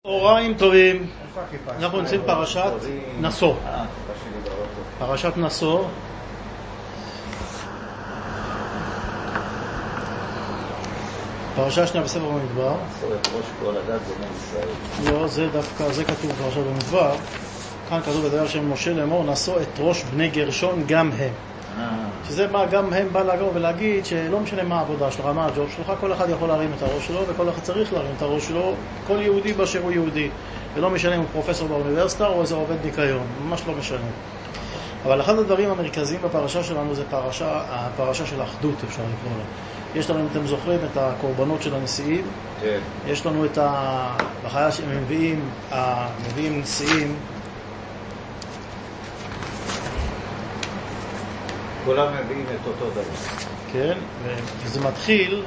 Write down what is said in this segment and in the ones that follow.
צהריים טובים, אנחנו נמצאים פרשת נשוא. פרשת נשוא. פרשה שנייה בספר במדבר. לא, זה דווקא, זה כתוב בפרשת במדבר. כאן כתוב בדבר של משה לאמור, נשוא את ראש בני גרשון גם הם. שזה מה גם הם בא להגור ולהגיד שלא משנה מה העבודה שלך, מה הג'וב שלך, כל אחד יכול להרים את הראש שלו וכל אחד צריך להרים את הראש שלו, כל יהודי באשר הוא יהודי, ולא משנה אם הוא פרופסור באוניברסיטה או איזה עובד ניקיון, ממש לא משנה. אבל אחד הדברים המרכזיים בפרשה שלנו זה הפרשה של האחדות, אפשר לקרוא לה. יש לנו, אם אתם זוכרים, את הקורבנות של הנשיאים, יש לנו את בחיה שהם מביאים נשיאים, כולם מביאים את אותו דבר. כן, וזה מתחיל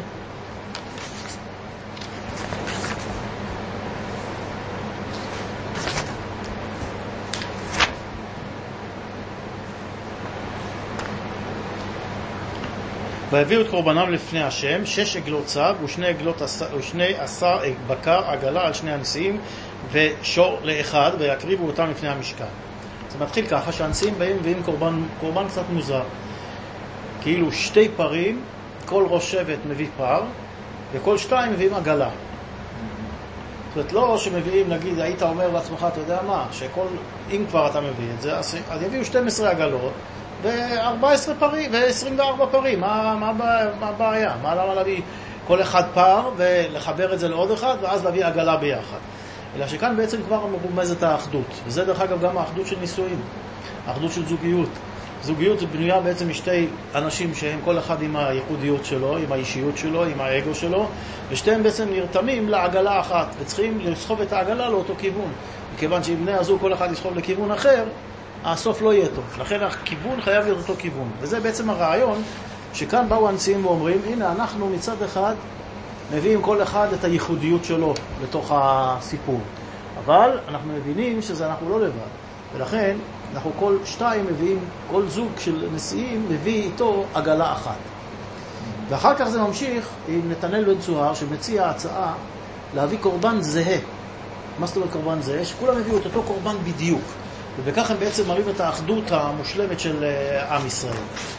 והביאו את קורבנם לפני השם 6 עגלות צב ושני עשר בקר עגלה על שני הנשיאים ושור לאחד ויקריבו אותם לפני המשכן. זה מתחיל ככה שהנשיאים באים ועם קורבן קצת מוזר, כאילו 2 פרים, כל ראש שבט מביא פר וכל 2 מביאים עגלה. זאת אומרת, לא שמביאים, נגיד, היית אומר לעצמך, אתה יודע מה, אם כבר אתה מביא את זה, אז יביאו 12 עגלות ו-14 פרים ו-24 פרים. מה הבעיה? מה למה להביא כל אחד פר ולחבר את זה לעוד אחד ואז להביא עגלה ביחד? אלא שכאן בעצם כבר מרומזת האחדות, וזה דרך אגב גם האחדות של נישואים, האחדות של זוגיות. זוגיות זה בנויה בעצם משתי אנשים שהם כל אחד עם הייחודיות שלו, עם האישיות שלו, עם האגו שלו, ושתיהם בעצם נרתמים לעגלה אחת, וצריכים לסחוב את העגלה לאותו כיוון. מכיוון שאם בני הזוג כל אחד יסחוב לכיוון אחר, הסוף לא יהיה טוב. לכן הכיוון חייב להיות אותו כיוון. וזה בעצם הרעיון שכאן באו הנשיאים ואומרים, הנה אנחנו מצד אחד מביאים כל אחד את הייחודיות שלו לתוך הסיפור. אבל אנחנו מבינים אנחנו לא לבד. ולכן אנחנו כל 2 מביאים, כל זוג של נשיאים מביא איתו עגלה אחת. ואחר כך זה ממשיך עם נתנאל בן צוהר שמציע הצעה להביא קורבן זהה. מה זאת אומרת קורבן זהה? שכולם הביאו את אותו קורבן בדיוק. ובכך הם בעצם מראים את האחדות המושלמת של עם ישראל.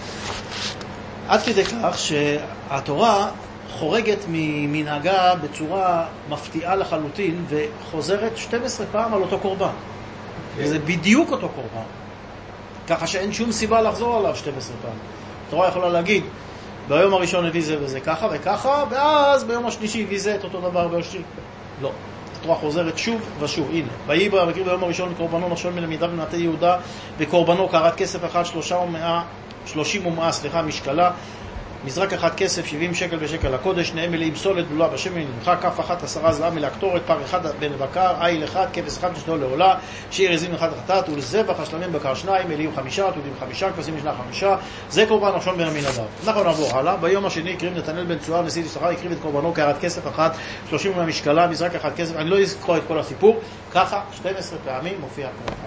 עד כדי כך שהתורה חורגת ממנהגה בצורה מפתיעה לחלוטין וחוזרת 12 פעם על אותו קורבן. וזה בדיוק אותו קורבן. ככה שאין שום סיבה לחזור עליו 12 פעם. התורה יכולה להגיד, ביום הראשון הביא זה וזה ככה וככה, ואז ביום השלישי הביא זה את אותו דבר ביום. לא. התורה חוזרת שוב ושוב. הנה, ויהי מקריב ביום הראשון קורבנו נחשון מלמידה במטה יהודה, וקורבנו קערת כסף אחד 30 ומאה משקלה, מזרק אחד כסף 70 שקל בשקל הקודש, שניהם מלאים סולת בלולה בשמן נמחה, כף אחת 10 זהב מלהקטורת, פר אחד בן בקר, עיל אחד, כבש אחד שתו לעולה, שיר עזים אחד חטאת, ולזבח השלמים בקר 2, מלאים 5, תודים 5, כבשים משנה 5, זה קורבן נחשון בן עמינדב. אנחנו נעבור הלאה. ביום השני הקריב נתנאל בן צוהר נשיא יששכר, הקריב את קורבנו קערת כסף אחת 30 משקלה, מזרק אחד כסף. אני לא אזכור את כל הסיפור. ככה 12 פעמים מופיע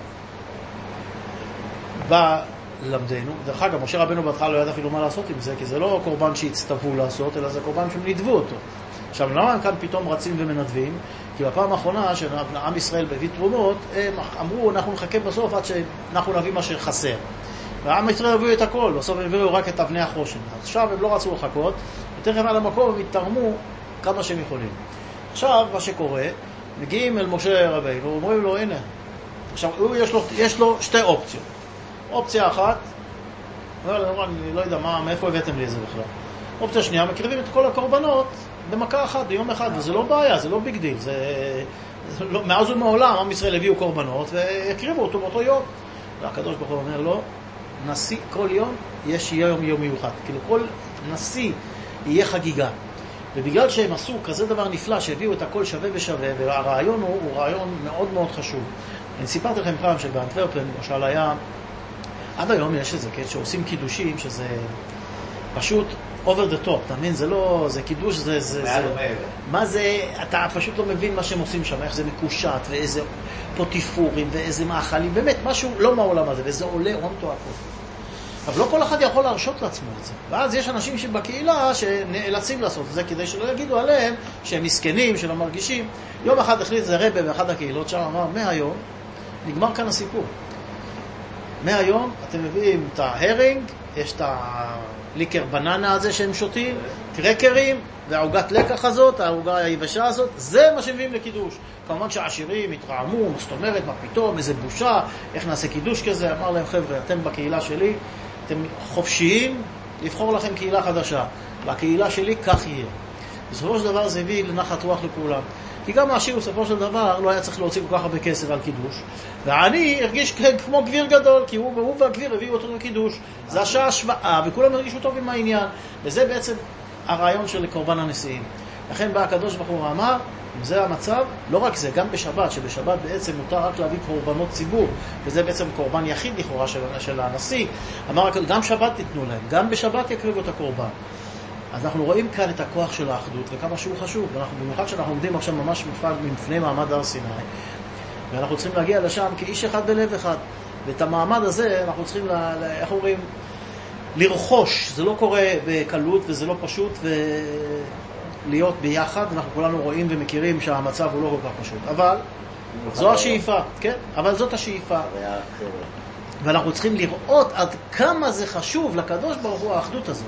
קורבן. למדנו. דרך אגב, משה רבנו בהתחלה לא ידע אפילו מה לעשות עם זה, כי זה לא קורבן שהצטוו לעשות, אלא זה קורבן שהם נדבו אותו. עכשיו, למה הם כאן פתאום רצים ומנדבים? כי בפעם האחרונה שעם ישראל הביא תרומות, הם אמרו, אנחנו נחכה בסוף עד שאנחנו נביא מה שחסר. והעם ישראל הביאו את הכל, בסוף הם הביאו רק את אבני החושן. עכשיו הם לא רצו לחכות, ותכף על המקום הם התרמו כמה שהם יכולים. עכשיו, מה שקורה, מגיעים אל משה רבנו, ואומרים לו, הנה, עכשיו, יש לו 2 אופציות. אופציה אחת, אני לא יודע מאיפה הבאתם לי את זה בכלל. אופציה שנייה, מקריבים את כל הקורבנות במכה אחת, ביום אחד, וזה לא בעיה, זה לא ביג דיל. מאז ומעולם, עם ישראל הביאו קורבנות והקריבו אותו באותו יום. והקדוש ברוך הוא אומר לו, נשיא כל יום יש יום מיוחד. כאילו כל נשיא יהיה חגיגה. ובגלל שהם עשו כזה דבר נפלא, שהביאו את הכל שווה ושווה, והרעיון הוא רעיון מאוד מאוד חשוב. אני סיפרתי לכם פעם שבאנטוורפן, למשל היה, עד היום יש את זה, כן, שעושים קידושים, שזה פשוט over the top, אתה מבין? זה לא, זה קידוש, מה זה, אתה פשוט לא מבין מה שהם עושים שם, איך זה מקושט, ואיזה פוטיפורים, ואיזה מאכלים, באמת, משהו לא מהעולם הזה, וזה עולה הון תועפות. אבל לא כל אחד יכול להרשות לעצמו את זה. ואז יש אנשים שבקהילה שנאלצים לעשות את זה כדי שלא יגידו עליהם שהם מסכנים, שלא מרגישים. יום אחד החליט איזה רבא באחד הקהילות שם, אמר, מהיום נגמר כאן הסיפור. מהיום אתם מביאים את ההרינג, יש את הליקר בננה הזה שהם שותים, קרקרים, והעוגת לקח הזאת, העוגה היבשה הזאת, זה מה שמביאים לקידוש. כמובן שהעשירים התרעמו, מה זאת אומרת, מה פתאום, איזה בושה, איך נעשה קידוש כזה. אמר להם, חבר'ה, אתם בקהילה שלי, אתם חופשיים לבחור לכם קהילה חדשה. בקהילה שלי כך יהיה. בסופו של דבר זה הביא לנחת רוח לכולם. כי גם העשיר בסופו של דבר לא היה צריך להוציא כל כך הרבה כסף על קידוש. והעני הרגיש כמו גביר גדול, כי הוא והגביר הביאו אותו לקידוש. זה השעה השוואה, וכולם הרגישו טוב עם העניין. וזה בעצם הרעיון של קורבן הנשיאים. לכן בא הקדוש ברוך הוא אמר, אם זה המצב, לא רק זה, גם בשבת, שבשבת בעצם מותר רק להביא קורבנות ציבור, וזה בעצם קורבן יחיד לכאורה של הנשיא. אמר, גם שבת תיתנו להם, גם בשבת יקריבו את הקורבן. אז אנחנו רואים כאן את הכוח של האחדות, וכמה שהוא חשוב. במיוחד שאנחנו עומדים עכשיו ממש מפני מעמד הר סיני, ואנחנו צריכים להגיע לשם כאיש אחד בלב אחד. ואת המעמד הזה אנחנו צריכים, איך אומרים, לרכוש. זה לא קורה בקלות וזה לא פשוט, ולהיות ביחד. אנחנו כולנו רואים ומכירים שהמצב הוא לא כל כך פשוט. אבל זו השאיפה, כן? אבל זאת השאיפה. ואנחנו צריכים לראות עד כמה זה חשוב לקדוש ברוך הוא האחדות הזאת.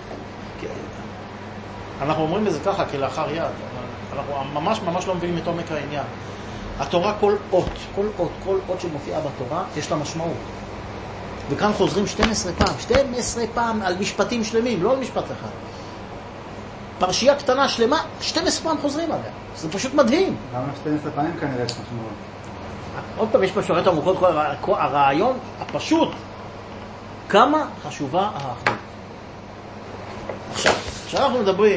אנחנו אומרים את זה ככה כלאחר יד, אנחנו ממש לא מבינים את עומק העניין. התורה כל אות שמופיעה בתורה יש לה משמעות. וכאן חוזרים 12 פעם על משפטים שלמים, לא על משפט אחד. פרשייה קטנה שלמה, 12 פעם חוזרים עליה. זה פשוט מדהים. למה 12 פעמים כנראה יש משמעות? עוד פעם יש פה שורת עמוקות, הרעיון הפשוט, כמה חשובה האחדות. עכשיו, כשאנחנו מדברים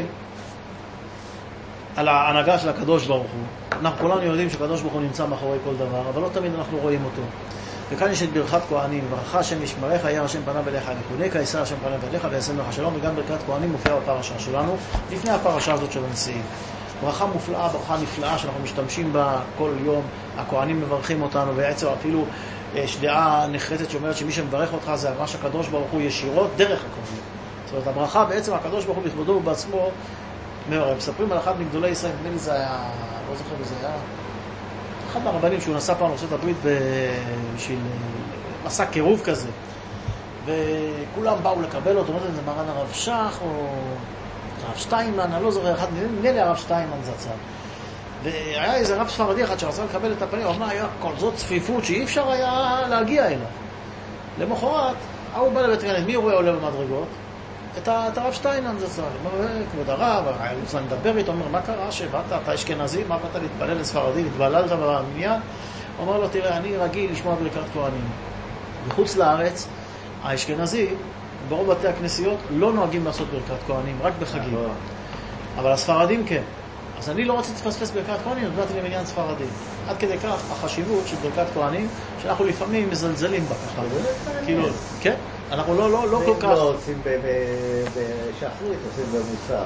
על ההנהגה של הקדוש ברוך הוא, אנחנו כולנו יודעים שקדוש ברוך הוא נמצא מאחורי כל דבר, אבל לא תמיד אנחנו רואים אותו. וכאן יש את ברכת כהנים, ברכה השם ישמרך, יאר השם פניו אליך, יחונק, יישא השם פניו אליך וישם לך שלום. וגם ברכת כהנים מופיעה בפרשה שלנו, לפני הפרשה הזאת של הנשיאים. ברכה מופלאה, ברכה נפלאה שאנחנו משתמשים בה כל יום. הכהנים מברכים אותנו, בעצם אפילו יש דעה נחרצת שאומרת שמי שמברך אותך זה ממש הקדוש ברוך הוא ישירות דרך הכהנים. זאת אומרת, הברכה בעצם הקדוש ברוך הוא בכבודו ובעצמו, מספרים על אחד מגדולי ישראל, נדמה לי זה היה, לא זוכר זה היה, אחד מהרבנים שהוא נסע פעם לארצות הברית בשביל מסע קירוב כזה, וכולם באו לקבל אותו, זה מרן הרב שך או הרב שטיינמן, אני לא זוכר, נדמה לי הרב שטיינמן זצ"ל. והיה איזה רב ספרדי אחד שרצה לקבל את הפנים, הוא אמר, היה כל זאת צפיפות שאי אפשר היה להגיע אליו. למחרת, הוא בא לבית כנסת, מי רואה עולה במדרגות? את הרב שטיינמן זצ"ל. הוא אומר, כבוד הרב, הוא רוצה לדבר איתו, הוא אומר, מה קרה שבאת, אתה אשכנזי, מה באת להתפלל לספרדי, התבללת במניין? הוא אומר לו, תראה, אני רגיל לשמוע ברכת כהנים. בחוץ לארץ, האשכנזי, ברוב בתי הכנסיות, לא נוהגים לעשות ברכת כהנים, רק בחגים. אבל הספרדים כן. אז אני לא רוצה לפספס ברכת כהנים, אז באתי למניין ספרדי. עד כדי כך החשיבות של ברכת כהנים, שאנחנו לפעמים מזלזלים בה ככה. כאילו, כן? אנחנו לא כל כך... לא עושים בשחרית, עושים במוסר.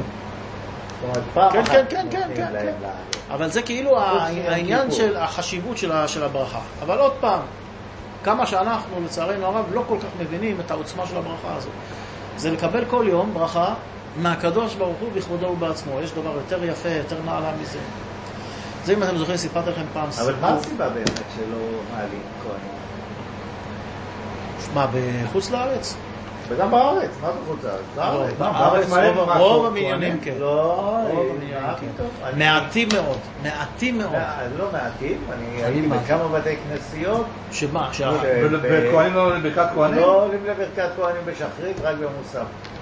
כן. אבל זה כאילו העניין של החשיבות של הברכה. אבל עוד פעם, כמה שאנחנו לצערנו הרב לא כל כך מבינים את העוצמה של הברכה הזאת. זה לקבל כל יום ברכה מהקדוש ברוך הוא בכבודו ובעצמו. יש דבר יותר יפה, יותר נעלה מזה. זה אם אתם זוכרים, סיפרתי לכם פעם סיפור. אבל מה הסיבה באמת שלא מעלים כהנים? מה, בחוץ לארץ? וגם בארץ, מה בחוץ לארץ? בארץ רוב המניינים כן. לא, מעטים מאוד. לא מעטים, אני הייתי בכמה בתי כנסיות. שמה? וכהנים לא עולים לברכת כהנים? לא עולים לברכת כהנים בשחרית, רק במוסר.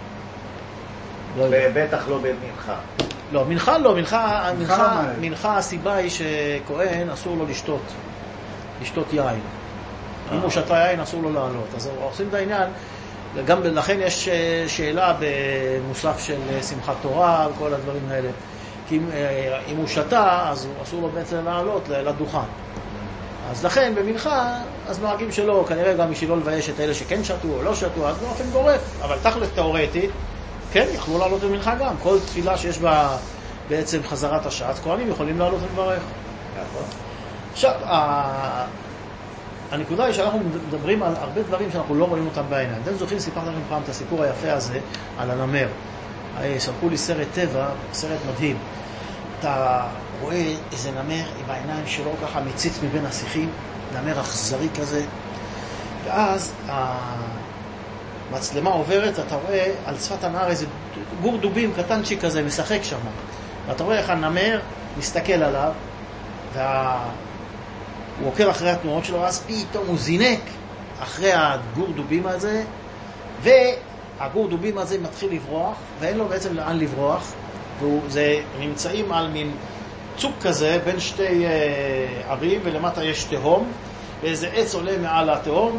בטח לא במנחה. לא, מנחה לא, מנחה הסיבה היא שכהן אסור לו לשתות יין. אם הוא שתה יין אסור לו לעלות. אז עושים את העניין, גם לכן יש שאלה במוסף של שמחת תורה וכל הדברים האלה. כי אם הוא שתה, אז אסור לו בעצם לעלות לדוכן. אז לכן במנחה, אז נוהגים שלא, כנראה גם בשביל לא לבייש את אלה שכן שתו או לא שתו, אז באופן גורף. אבל תכל'ס תיאורטית, כן, יכלו לעלות במנחה גם. כל תפילה שיש בה בעצם חזרת השעה, כהנים יכולים לעלות ולברך. עכשיו, הנקודה היא שאנחנו מדברים על הרבה דברים שאנחנו לא רואים אותם בעיניים. אתם זוכרים, סיפרתי לכם פעם את הסיפור היפה הזה על הנמר. שלחו לי סרט טבע, סרט מדהים. אתה רואה איזה נמר עם העיניים שלו ככה מציץ מבין השיחים, נמר אכזרי כזה, ואז המצלמה עוברת, אתה רואה על שפת הנהר איזה גור דובים קטנצ'י כזה משחק שם, ואתה רואה איך הנמר מסתכל עליו, הוא עוקר אחרי התנועות שלו, אז פתאום הוא זינק אחרי הגור דובים הזה, והגור דובים הזה מתחיל לברוח, ואין לו בעצם לאן לברוח, נמצאים על מין צוק כזה בין שתי ערים, ולמטה יש תהום, ואיזה עץ עולה מעל התהום,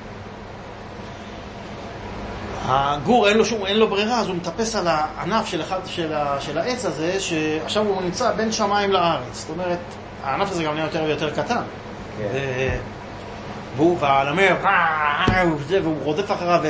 והגור אין לו ברירה, אז הוא מטפס על הענף של העץ הזה, שעכשיו הוא נמצא בין שמיים לארץ. זאת אומרת, הענף הזה גם נהיה יותר ויותר קטן. והנמר, והוא רודף אחריו,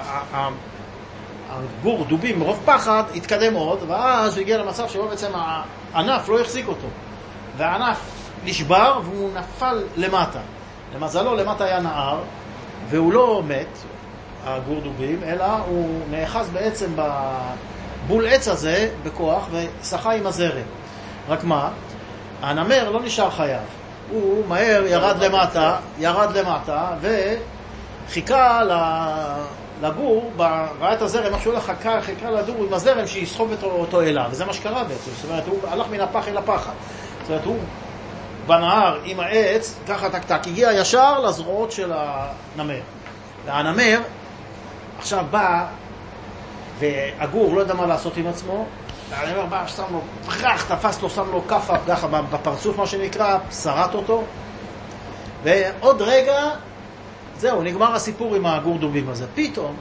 הגור דובים מרוב פחד התקדם עוד, ואז הוא הגיע למצב שבו בעצם הענף לא החזיק אותו, והענף נשבר והוא נפל למטה. למזלו למטה היה נהר, והוא לא מת, הגור דובים, אלא הוא נאחז בעצם בבול עץ הזה בכוח ושחה עם הזרם. רק מה? הנמר לא נשאר חייב, הוא מהר ירד למטה וחיכה לגור, ראה את הזרם, איך שהוא הולך, חיכה לדור עם הזרם שיסחוב אותו אליו, וזה מה שקרה בעצם. זאת אומרת, הוא הלך מן הפח אל הפחד. זאת אומרת, הוא בנהר עם העץ, ככה טק-טק, הגיע ישר לזרועות של הנמר. והנמר עכשיו בא, והגור לא יודע מה לעשות עם עצמו, והנמר בא, שם לו פרח, תפס לו, שם לו כפה ככה בפרצוף, מה שנקרא, שרט אותו, ועוד רגע, זהו, נגמר הסיפור עם הגור דובים הזה. פתאום,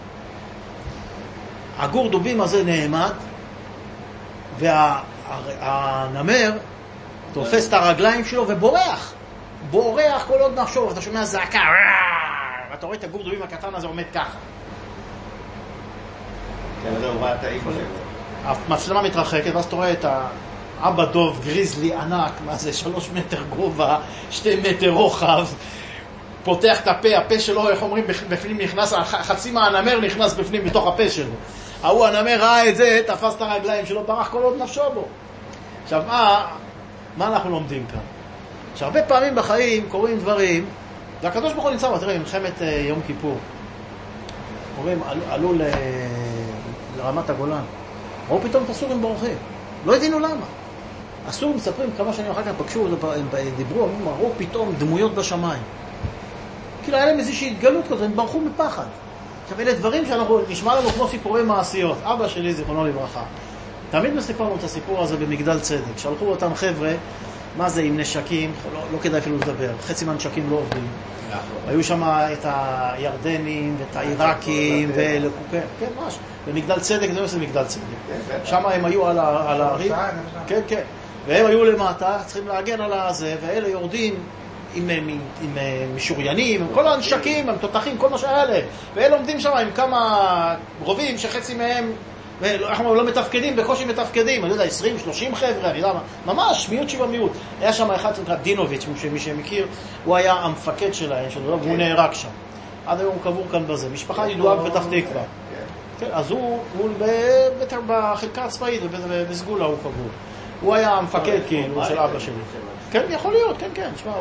הגור דובים הזה נעמד, והנמר תופס את הרגליים שלו ובורח. בורח כל עוד נפשו, ואתה שומע זעקה, ואתה רואה את הגור דובים הקטן הזה עומד ככה. זהו, מה אתה איפה שלו? המצלמה מתרחקת, ואז אתה רואה את האבא דוב, גריזלי ענק, מה זה, 3 מטר גובה, 2 מטר רוחב, פותח את הפה, הפה שלו, איך אומרים, בפנים נכנס, חצי מהנמר נכנס בפנים בתוך הפה שלו. ההוא הנמר ראה את זה, תפס את הרגליים שלו, ברח כל עוד נפשו בו. עכשיו, מה אנחנו לומדים כאן? שהרבה פעמים בחיים קוראים דברים, והקדוש ברוך הוא נמצא, תראה, מלחמת יום כיפור. קוראים, עלו לרמת הגולן. ראו פתאום את הסורים בורחים. לא הבינו למה. הסורים מספרים, כמה שנים אחר כך פגשו, הם דיברו, ראו פתאום דמויות בשמיים. כאילו היה להם איזושהי התגלות כזאת, הם ברחו מפחד. עכשיו, אלה דברים שאנחנו נשמע לנו כמו סיפורי מעשיות. אבא שלי, זיכרונו לברכה, תמיד מספר לנו את הסיפור הזה במגדל צדק. שלחו אותם חבר'ה, מה זה עם נשקים, לא כדאי אפילו לדבר, חצי מהנשקים לא עובדים. היו שם את הירדנים ואת העיראקים כן, ממש. במגדל צדק, זה מספיק מגדל צדק. שם הם היו על הערים. כן, כן. והם היו למטה, צריכים להגן על הזה, ואלה יורדים עם משוריינים, עם כל הנשקים, עם תותחים, כל מה שהיה להם. ואלה עומדים שם עם כמה רובים שחצי מהם אנחנו לא מתפקדים, בקושי מתפקדים, אני יודע, 20-30 חבר'ה, אני יודע, ממש, מיעוט שבע מיעוט. היה שם אחד שנקרא דינוביץ', מי שמכיר, הוא היה המפקד שלהם, והוא נהרג שם. עד היום הוא קבור כאן בזה, משפחה ידועה בפתח תקווה. אז הוא בחלקה הצבאית, בסגולה הוא קבור. הוא היה המפקד כאילו של אבא שלי. כן, יכול להיות, כן, כן, תשמע,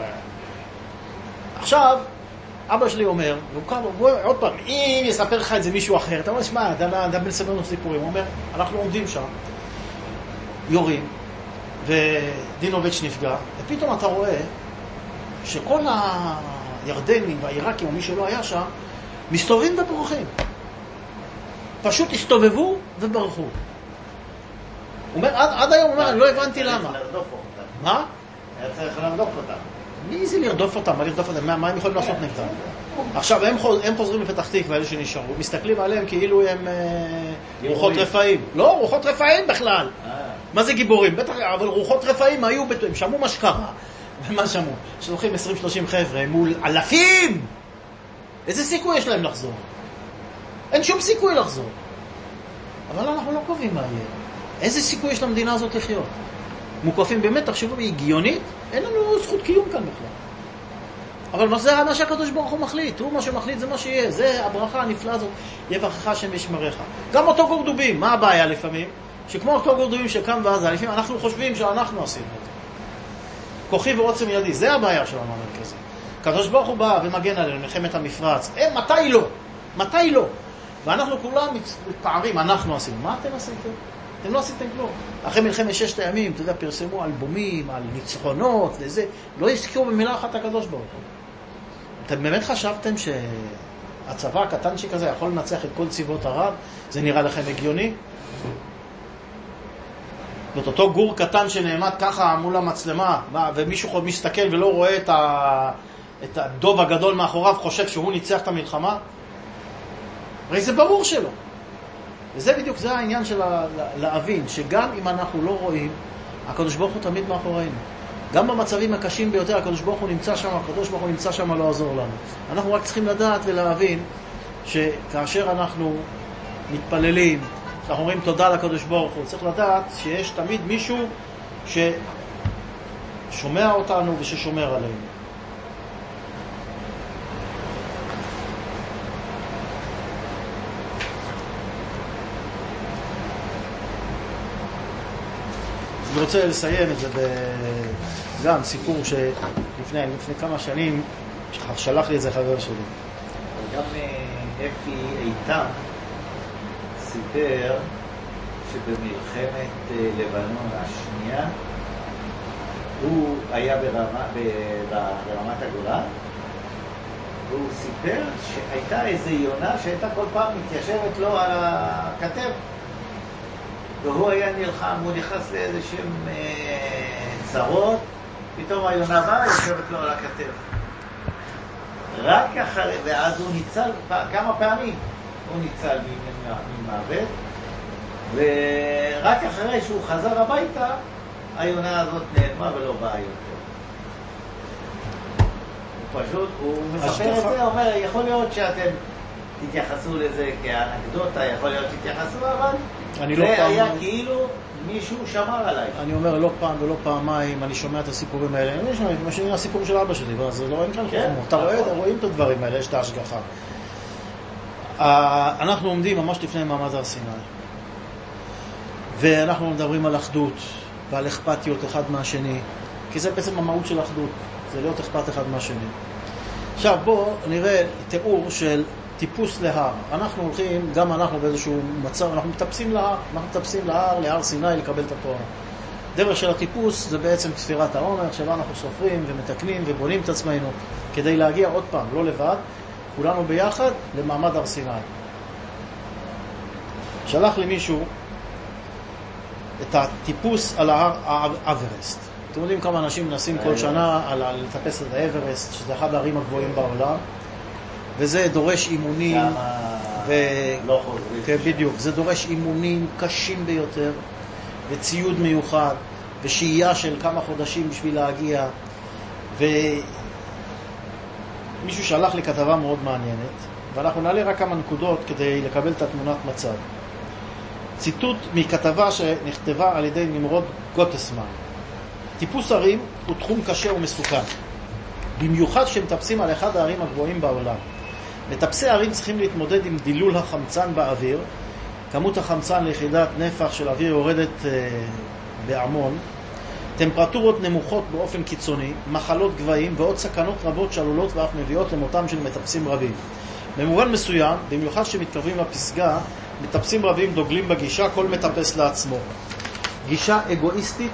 עכשיו, אבא שלי אומר, עוד פעם, אם יספר לך את זה מישהו אחר, אתה אומר, שמע, אתה מספר לנו סיפורים, הוא אומר, אנחנו עומדים שם, יורים, ודינוביץ' נפגע, ופתאום אתה רואה שכל הירדנים והעיראקים, או מי שלא היה שם, מסתובבים וברחים. פשוט הסתובבו וברחו. הוא אומר, עד היום הוא אומר, אני לא הבנתי למה. מה? היה צריך לרדוף אותם. מי זה לרדוף אותם? מה לרדוף אותם? מה הם יכולים לעשות נגדם? עכשיו, הם חוזרים לפתח תקווה, אלה שנשארו, מסתכלים עליהם כאילו הם רוחות רפאים. לא, רוחות רפאים בכלל. מה זה גיבורים? בטח, אבל רוחות רפאים היו, הם שמעו מה שקרה. ומה שמעו? שלוחים 20-30 חבר'ה מול אלפים! איזה סיכוי יש להם לחזור? אין שום סיכוי לחזור. אבל אנחנו לא קובעים מה יהיה. איזה סיכוי יש למדינה הזאת לחיות? מוקפים באמת, תחשבו, היא הגיונית, אין לנו זכות קיום כאן בכלל. אבל זה מה שהקדוש ברוך הוא מחליט, הוא מה שמחליט זה מה שיהיה, זה הברכה הנפלאה הזאת, יהיה ברכך השם וישמרך. גם אותו גורדובים, מה הבעיה לפעמים? שכמו אותו גורדובים שקם ועזה, לפעמים אנחנו חושבים שאנחנו עשינו את זה. כוחי ועוצם ידי, זה הבעיה שלנו המרכזי. הקדוש ברוך הוא בא ומגן עלינו, מלחמת המפרץ, מתי לא? מתי לא? ואנחנו כולם מתפארים, אנחנו עשינו. מה אתם עשיתם? אתם לא עשיתם כלום. אחרי מלחמת 6 הימים, אתה יודע, פרסמו אלבומים, על ניצחונות וזה, לא הזכירו במילה אחת הקדוש ברוך הוא. אתם באמת חשבתם שהצבא הקטנצ'יק הזה יכול לנצח את כל צבאות ערב? זה נראה לכם הגיוני? זאת אותו גור קטן שנעמד ככה מול המצלמה, ומישהו מסתכל ולא רואה את הדוב הגדול מאחוריו, חושב שהוא ניצח את המלחמה? הרי זה ברור שלא. וזה בדיוק, זה העניין של להבין, שגם אם אנחנו לא רואים, הקדוש ברוך הוא תמיד מאחורינו. גם במצבים הקשים ביותר, הקדוש ברוך הוא נמצא שם, הקדוש ברוך הוא נמצא שם, לא עזור לנו. אנחנו רק צריכים לדעת ולהבין, שכאשר אנחנו מתפללים, אנחנו אומרים תודה לקדוש ברוך הוא, צריך לדעת שיש תמיד מישהו ששומע אותנו וששומר עלינו. אני רוצה לסיים את זה גם סיפור שלפני כמה שנים שלח לי את זה חבר שלי. גם אפי איתם סיפר שבמלחמת לבנון השנייה הוא היה ברמת הגולן, והוא סיפר שהייתה איזו יונה שהייתה כל פעם מתיישבת לו על הכתב, והוא היה נלחם, הוא נכנס לאיזה שהם צרות, פתאום היונה באה, יושבת לו על הכתב. רק אחרי, ואז הוא ניצל כמה פעמים, הוא ניצל ממוות, ורק אחרי שהוא חזר הביתה, היונה הזאת נעלמה ולא באה יותר. הוא פשוט, הוא מספר את זה, אומר, יכול להיות שאתם תתייחסו לזה כאנקדוטה, יכול להיות שתתייחסו, אבל זה היה כאילו מישהו שמר עליי. אני אומר לא פעם ולא פעמיים, אני שומע את הסיפורים האלה, אני שומע מה שאני הסיפור של אבא שלי, אז לא רואים כאן חוכמות, אתה רואים את הדברים האלה, יש את ההשגחה. אנחנו עומדים ממש לפני מעמד הר סיני, ואנחנו מדברים על אחדות ועל אכפתיות אחד מהשני, כי זה בעצם המהות של אחדות, זה להיות אכפת אחד מהשני. עכשיו בואו נראה תיאור של טיפוס להר. אנחנו הולכים, גם אנחנו באיזשהו מצב, אנחנו מטפסים להר סיני לקבל את התורה. דרך של הטיפוס זה בעצם ספירת העומר, שבה אנחנו סופרים ומתקנים ובונים את עצמנו כדי להגיע עוד פעם, לא לבד, כולנו ביחד למעמד הר סיני. שלח לי מישהו את הטיפוס על ההר האברסט. אתם יודעים כמה אנשים מנסים כל שנה לטפס את האברסט, שזה אחד הערים הגבוהים בעולם, וזה דורש אימונים, לא חוזרים. בדיוק, זה דורש אימונים קשים ביותר, וציוד מיוחד, ושהייה של כמה חודשים בשביל להגיע, ומישהו שלח לי כתבה מאוד מעניינת, ואנחנו נעלה רק כמה נקודות כדי לקבל את התמונת מצב. ציטוט מכתבה שנכתבה על ידי נמרוד גוטסמן. טיפוס הרים הוא תחום קשה ומסוכן, במיוחד שמטפסים על אחד הערים הגבוהים בעולם. מטפסי הערים צריכים להתמודד עם דילול החמצן באוויר, כמות החמצן ליחידת נפח של אוויר יורדת בהמון, טמפרטורות נמוכות באופן קיצוני, מחלות גבהים ועוד סכנות רבות שעלולות ואף מביאות למותם של מטפסים רבים. במובן מסוים, במיוחד שמתקרבים לפסגה, מטפסים רבים דוגלים בגישה כל מטפס לעצמו. גישה אגואיסטית,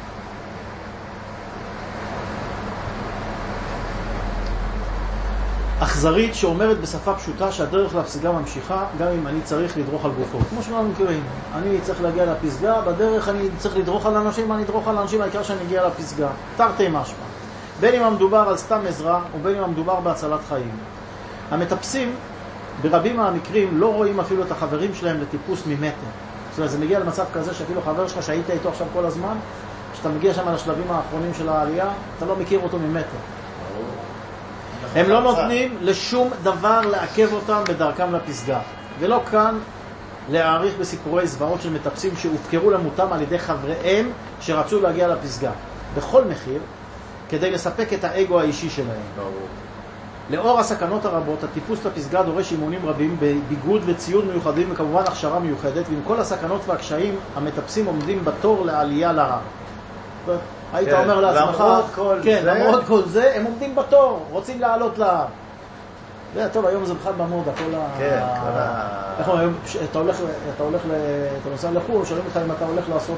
אכזרית, שאומרת בשפה פשוטה שהדרך לפסגה ממשיכה גם אם אני צריך לדרוך על גופו. כמו שאנחנו מכירים, אני צריך להגיע לפסגה, בדרך אני צריך לדרוך על אנשים, אני אדרוך על אנשים, העיקר שאני אגיע לפסגה. תרתי משמע. בין אם המדובר על סתם עזרה ובין אם המדובר בהצלת חיים. המטפסים ברבים מהמקרים לא רואים אפילו את החברים שלהם לטיפוס ממטר. זאת אומרת, זה מגיע למצב כזה שאפילו חבר שלך שהיית איתו עכשיו כל הזמן, כשאתה מגיע שם לשלבים האחרונים של העלייה, אתה לא מכיר אותו ממטר. הם לא נותנים לשום דבר לעכב אותם בדרכם לפסגה. ולא כאן להעריך בסיפורי זוועות של מטפסים שהופקרו למותם על ידי חבריהם שרצו להגיע לפסגה. בכל מחיר, כדי לספק את האגו האישי שלהם. לאור הסכנות הרבות, הטיפוס לפסגה דורש אימונים רבים בביגוד וציוד מיוחדים וכמובן הכשרה מיוחדת, ועם כל הסכנות והקשיים המטפסים עומדים בתור לעלייה להר. היית אומר לעצמך, למרות כל זה, הם עומדים בתור, רוצים לעלות להר. טוב, היום זה בכלל במודה, כל ה... איך אומרים, אתה נוסע לחו"ל, שואלים לך אם אתה הולך לעשות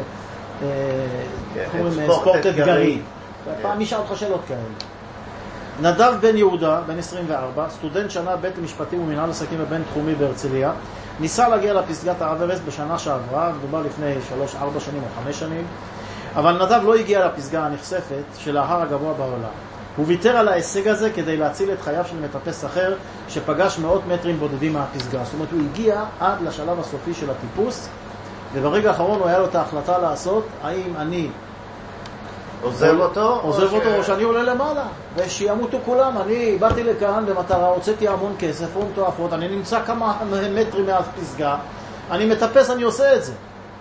ספורט אתגרי. פעם מי שאל אותך שאלות כאלה. נדב בן יהודה, בן 24, סטודנט שנה בית למשפטים ומנהל עסקים בבין תחומי בהרצליה, ניסה להגיע לפסגת האברסט בשנה שעברה, מדובר לפני 3-4 שנים או 5 שנים, אבל נדב לא הגיע לפסגה הנחשפת של ההר הגבוה בעולם. הוא ויתר על ההישג הזה כדי להציל את חייו של מטפס אחר שפגש מאות מטרים בודדים מהפסגה. זאת אומרת, הוא הגיע עד לשלב הסופי של הטיפוס, וברגע האחרון הוא היה לו את ההחלטה לעשות, האם אני עוזב אותו או שאני עולה למעלה ושימותו כולם. אני באתי לכאן במטרה, הוצאתי המון כסף, הון תועפות, אני נמצא כמה מטרים מהפסגה, אני מטפס, אני עושה את זה.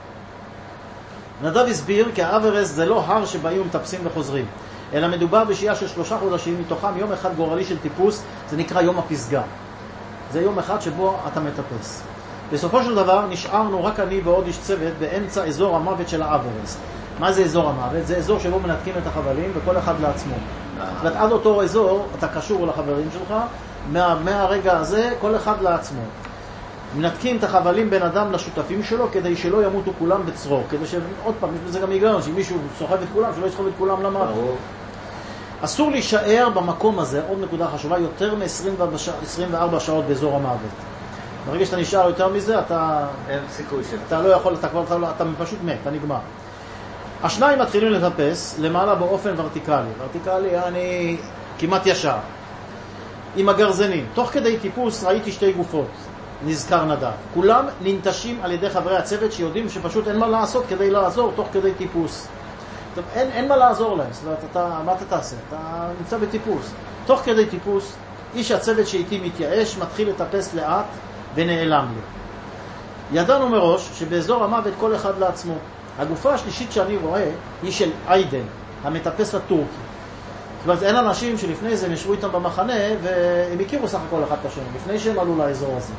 נדב הסביר כי האברסט זה לא הר שבאים ומטפסים וחוזרים, אלא מדובר בשהייה של 3 חודשים, מתוכם יום אחד גורלי של טיפוס, זה נקרא יום הפסגה. זה יום אחד שבו אתה מטפס. בסופו של דבר נשארנו רק אני ועוד איש צוות באמצע אזור המוות של האברסט. מה זה אזור המוות? זה אזור שבו מנתקים את החבלים וכל אחד לעצמו. זאת אומרת, עד אותו אזור אתה קשור לחברים שלך, מהרגע הזה כל אחד לעצמו. מנתקים את החבלים בין אדם לשותפים שלו כדי שלא ימותו כולם בצרור, כדי שעוד פעם, זה גם היגיון, שאם מישהו סוחב את כולם, שלא יסחוב את כולם למוות. אסור להישאר במקום הזה, עוד נקודה חשובה, יותר מ-24 שעות באזור המוות. ברגע שאתה נשאר יותר מזה, אין סיכוי אתה לא יכול, אתה פשוט מת, אתה נגמר. השניים מתחילים לטפס למעלה באופן ורטיקלי. ורטיקלי, אני כמעט ישר. עם הגרזנים. תוך כדי טיפוס ראיתי 2 גופות. נזכר נדב. כולם ננטשים על ידי חברי הצוות שיודעים שפשוט אין מה לעשות כדי לעזור תוך כדי טיפוס. טוב, אין מה לעזור להם. זאת אומרת, מה אתה תעשה? אתה נמצא בטיפוס. תוך כדי טיפוס, איש הצוות שאיתי מתייאש, מתחיל לטפס לאט ונעלם לי. ידענו מראש שבאזור המוות כל אחד לעצמו. הגופה השלישית שאני רואה היא של איידן, המטפס הטורקי. זאת אומרת, אין אנשים שלפני זה נשבו איתם במחנה והם הכירו סך הכל אחד את השני, לפני שהם עלו לאזור הזה.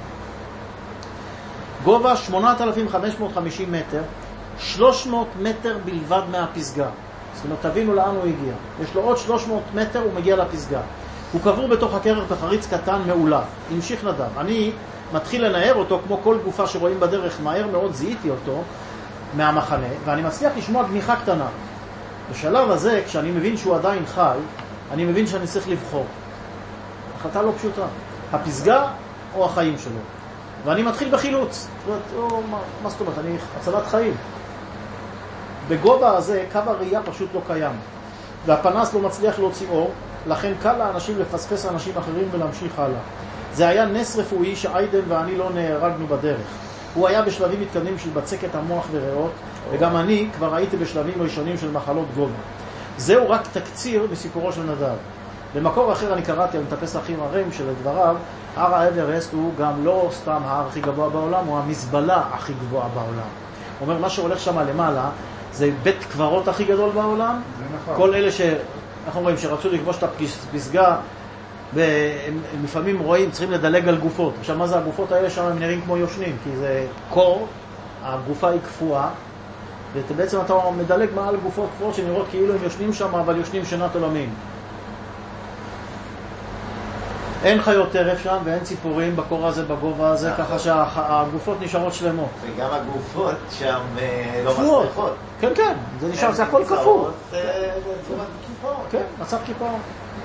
גובה 8,550 מטר, 300 מטר בלבד מהפסגה. זאת אומרת, תבינו לאן הוא הגיע. יש לו עוד 300 מטר, הוא מגיע לפסגה. הוא קבור בתוך הקרח בחריץ קטן מעולף. המשיך נדב. אני מתחיל לנער אותו כמו כל גופה שרואים בדרך, מהר מאוד זיהיתי אותו מהמחנה, ואני מצליח לשמוע גניחה קטנה. בשלב הזה, כשאני מבין שהוא עדיין חי, אני מבין שאני צריך לבחור. החלטה לא פשוטה. הפסגה או החיים שלו. ואני מתחיל בחילוץ. זאת אומרת, מה זאת אומרת? אני הצלת חיים. בגובה הזה, קו הראייה פשוט לא קיים. והפנס לא מצליח להוציא אור, לכן קל לאנשים לפספס אנשים אחרים ולהמשיך הלאה. זה היה נס רפואי שאיידן ואני לא נהרגנו בדרך. הוא היה בשלבים מתקדמים של בצקת המוח וריאות, וגם אני כבר הייתי בשלבים ראשונים של מחלות גובה. זהו רק תקציר בסיפורו של נדב. במקור אחר אני קראתי על מטפס הכי מרים שלדבריו, הר האברסט הוא גם לא סתם ההר הכי גבוה בעולם, הוא המזבלה הכי גבוהה בעולם. הוא אומר, מה שהולך שם למעלה, זה בית קברות הכי גדול בעולם. כל אלה אנחנו רואים שרצו לכבוש את הפסגה, ולפעמים רואים, צריכים לדלג על גופות. עכשיו, מה זה הגופות האלה שם? הם נראים כמו יושנים, כי זה קור, הגופה היא קפואה, ובעצם אתה מדלג מעל גופות קפואות שנראות כאילו הם יושנים שם, אבל יושנים שנת עולמים. אין חיות טרף שם ואין ציפורים בקור הזה, בגובה הזה, ככה שהגופות נשארות שלמות. וגם הגופות שם לא מסריחות. כן, כן, זה נשאר, זה הכל קפוא. כן, מצב קיפאון.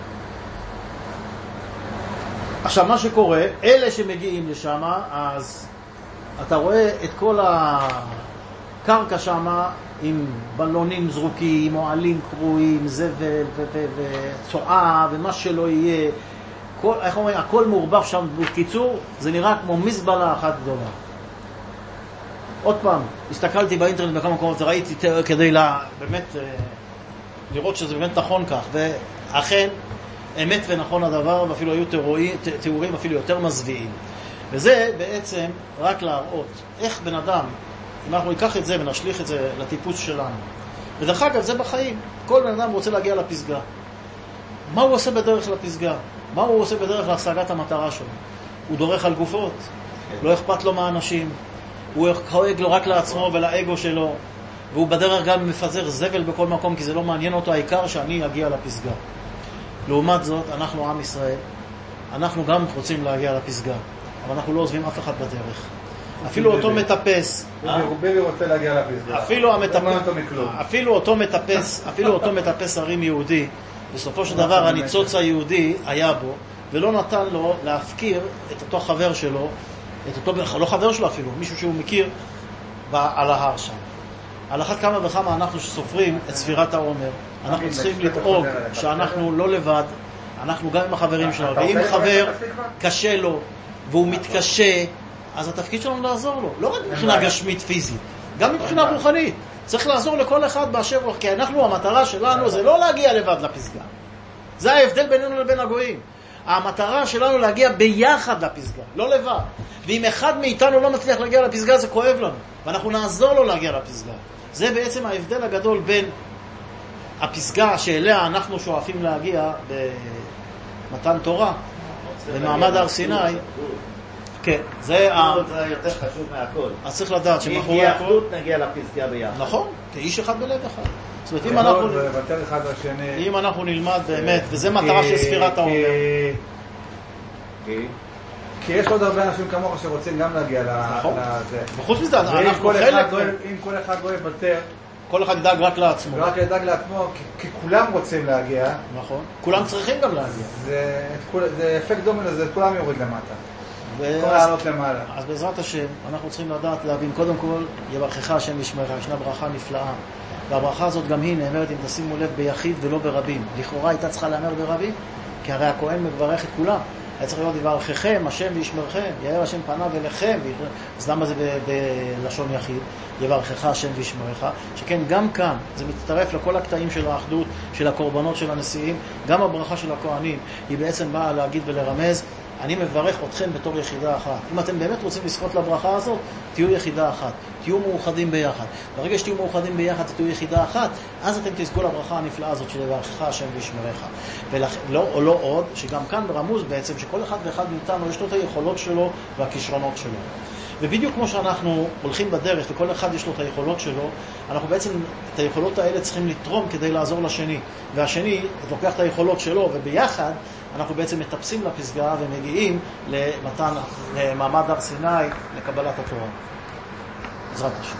עכשיו, מה שקורה, אלה שמגיעים לשם, אז אתה רואה את כל הקרקע שם עם בלונים זרוקים, אוהלים קרועים, זבל וצועה ומה שלא יהיה. איך אומרים, הכל מעורבב שם. בקיצור, זה נראה כמו מזבלה אחת גדולה. עוד פעם, הסתכלתי באינטרנט בכמה מקומות, ראיתי כדי באמת לראות שזה באמת נכון כך, ואכן אמת ונכון הדבר, ואפילו היו תיאורים אפילו יותר מזוויעים. וזה בעצם רק להראות איך בן אדם, אם אנחנו ניקח את זה ונשליך את זה לטיפוס שלנו, ודרך אגב, זה בחיים. כל בן אדם רוצה להגיע לפסגה. מה הוא עושה בדרך לפסגה? מה הוא עושה בדרך להשגת המטרה שלו? הוא דורך על גופות, לא אכפת לו מהאנשים, הוא חויג לו רק לעצמו ולאגו שלו, והוא בדרך גם מפזר זבל בכל מקום, כי זה לא מעניין אותו, העיקר שאני אגיע לפסגה. לעומת זאת, אנחנו עם ישראל, אנחנו גם רוצים להגיע לפסגה, אבל אנחנו לא עוזבים אף אחד בדרך. אפילו אותו מטפס, ביבי רוצה להגיע לפסגה. אפילו אותו מטפס הרים יהודי, בסופו של דבר הניצוץ היהודי היה בו, ולא נתן לו להפקיר את אותו חבר שלו, את אותו, לא חבר שלו אפילו, מישהו שהוא מכיר על ההר שם. על אחת כמה וכמה אנחנו שסופרים את ספירת העומר, אנחנו צריכים לדאוג שאנחנו לא לבד, אנחנו גם עם החברים שלנו, ואם חבר קשה לו והוא מתקשה, אז התפקיד שלנו לעזור לו, לא רק מבחינה גשמית פיזית, גם מבחינה רוחנית. צריך לעזור לכל אחד באשר הוא, כי אנחנו, המטרה שלנו זה לא להגיע לבד לפסגה. זה ההבדל בינינו לבין הגויים. המטרה שלנו להגיע ביחד לפסגה, לא לבד. ואם אחד מאיתנו לא מצליח להגיע לפסגה, זה כואב לנו, ואנחנו נעזור לו להגיע לפסגה. זה בעצם ההבדל הגדול בין הפסגה שאליה אנחנו שואפים להגיע במתן תורה, במעמד הר סיני. כן, זה יותר חשוב מהכל. אז צריך לדעת שמאחורי הכל נגיע לפסגה ביחד. נכון, כאיש אחד בלב אחד. זאת אומרת, אם אנחנו נלמד באמת, וזה מטרה של ספירת העומר. כי יש עוד הרבה אנשים כמוך שרוצים גם להגיע לזה. וחוץ מזה, אנחנו חלק... אם כל אחד לא יוותר... כל אחד ידאג רק לעצמו. רק ידאג לעצמו, כי כולם רוצים להגיע. נכון. כולם צריכים גם להגיע. זה אפקט דומינו, זה כולם יוריד למטה. כל העלות למעלה. אז בעזרת השם, אנחנו צריכים לדעת להבין, קודם כל, יברכך השם ישמרך, ישנה ברכה נפלאה. והברכה הזאת גם היא נאמרת, אם תשימו לב, ביחיד ולא ברבים. לכאורה הייתה צריכה לאמר ברבים, כי הרי הכהן מברך את כולם. היה צריך להיות יברככם, השם וישמרכם, יאר השם פניו אליכם, אז למה זה בלשון יחיד? יברכך השם וישמרך, שכן גם כאן זה מצטרף לכל הקטעים של האחדות, של הקורבנות של הנשיאים, גם הברכה של הכהנים היא בעצם באה להגיד ולרמז, אני מברך אתכם בתור יחידה אחת. אם אתם באמת רוצים לזכות לברכה הזאת, תהיו יחידה אחת, תהיו מאוחדים ביחד. ברגע שתהיו מאוחדים ביחד, תהיו יחידה אחת, אז אתם תזכו לברכה הנפלאה הזאת של יברכך השם וישמרך. או לא עוד, שגם כאן ברמוז בעצם, שכל אחד ואחד מאיתנו יש לו את היכולות שלו והכישרונות שלו. ובדיוק כמו שאנחנו הולכים בדרך וכל אחד יש לו את היכולות שלו, אנחנו בעצם את היכולות האלה צריכים לתרום כדי לעזור לשני. והשני לוקח את היכולות שלו, וביחד אנחנו בעצם מטפסים לפסגה ומגיעים למעמד הר סיני, לקבלת התורה. בעזרת השם.